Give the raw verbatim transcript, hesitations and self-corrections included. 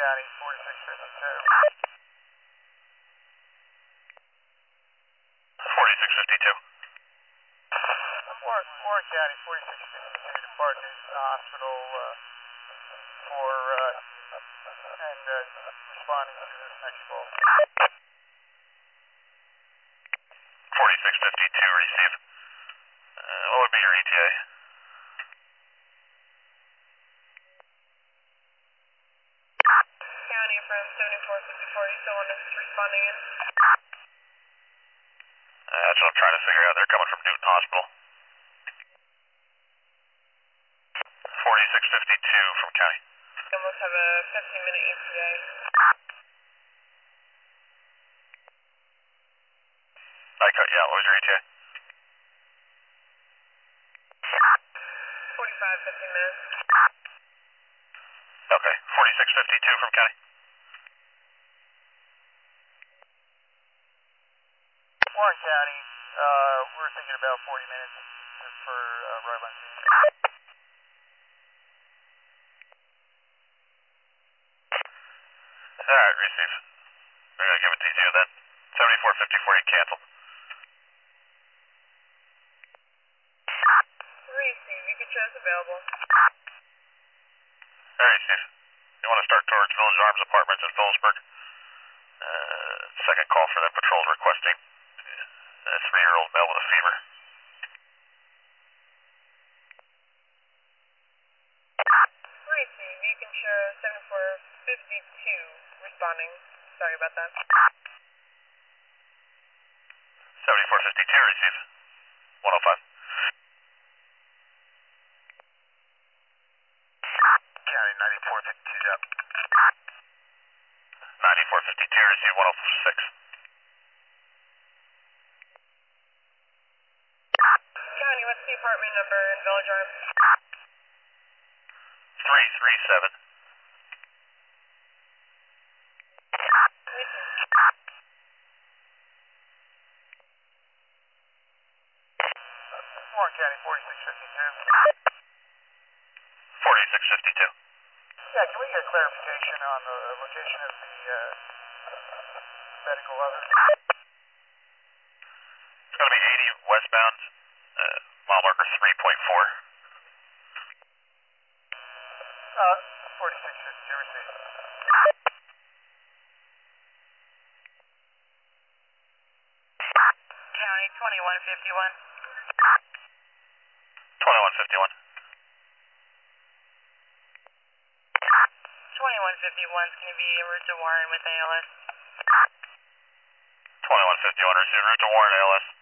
County, forty-six fifty-two. forty-six fifty-two. Warren, Warren County, forty-six fifty-two, depart Newton Hospital uh, for, uh, and uh, responding to this next call. forty-six fifty-two, receive. Uh, what would be your E T A? County from seventy-four fifty-four, you still want us responding in? Uh, that's what I'm trying to figure out. They're coming from Newton Hospital. forty-six fifty-two from County. We almost have a fifteen minute E T A. I cut you out. What was your E T A? forty-five, fifteen minutes. Okay, forty-six fifty-two from County. Warren County, uh, we're thinking about forty minutes for uh, arrival on scene. Alright, receive. I'm gonna give it to you then. seventy-four fifty-four, you cancel. Receive, you can show us available. Alright, Steve. You want to start towards Village Arms Apartments in Phillipsburg? Uh, second call for them patrols requesting a three-year-old male with a fever. Receive, you can show seventy-four fifty-two responding. Sorry about that. seventy-four fifty-two, receive. one oh five. County, ninety-four fifty-two, up. ninety-four fifty-two, receive one oh six. County, what's the apartment number in Village Arms? three three seven. Receive. Warren County, forty-six fifty-two. forty-six fifty-two. Yeah, can we get clarification on the location of the uh, medical other? It's going to be eighty westbound, uh, mile marker three point four. Uh, forty-six fifty-two, receive. County, twenty-one fifty-one. twenty-one fifty-one. twenty-one fifty-one is going to be en route to Warren with A L S. twenty-one fifty-one, receive route to Warren, A L S.